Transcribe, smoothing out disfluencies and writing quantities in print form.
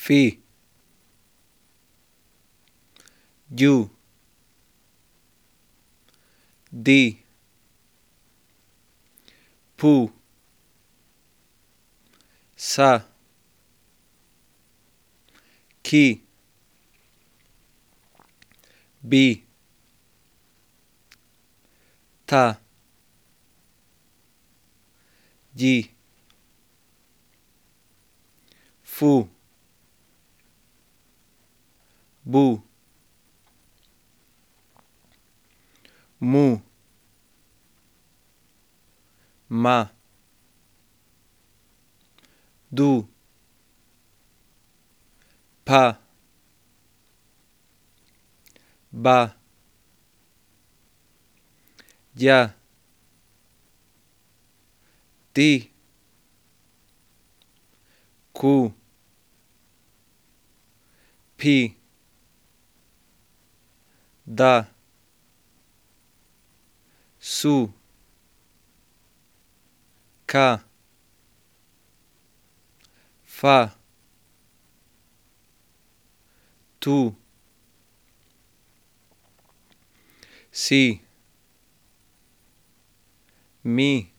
Fi, Yu, Di, Pu, Sa, Ki, Bi, Ta, Yi, Fu, Bu, Mu, Ma, Du, Pa, Ba, Ya, Ti, Ku, Pi, Da, Su, Ka, Fa, Tu, Si, Mi,